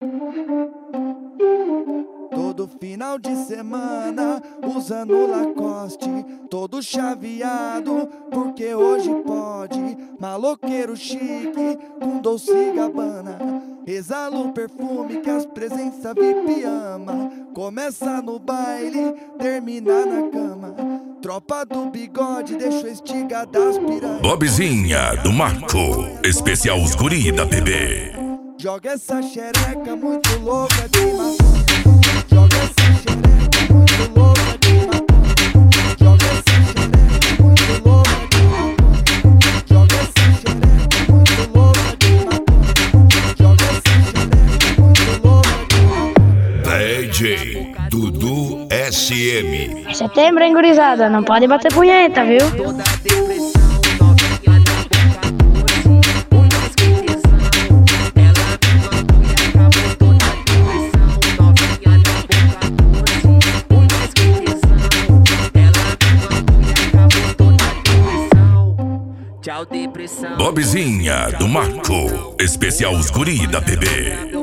Todo final de semana, usando Lacoste, todo chaveado, porque hoje pode. Maloqueiro chique, com Dolce & Gabbana, exala o perfume que as presenças VIP ama. Começa no baile, termina na cama. Tropa do bigode, deixa estigada as piranhas. Bobzinha do Marco, especial os guri da PB. Joga essa xereca muito louca de maconha. Joga essa xereca muito louca de maconha. Joga essa xereca muito louca de maconha. Joga essa xereca muito louca de maconha. Joga essa xereca muito louca de maconha. DJ Dudu SM. É setembro, hein, gurizada? Não pode bater punheta, viu? Toda depressão, novinha da boca doce, muito esquisitão. Ela me mandou e acabou toda depressão, novinha da boca doce, muito esquisitão. Ela me mandou e acabou toda depressão. Tchau, depressão. Bobzinha do Marco, especial os guri da PB.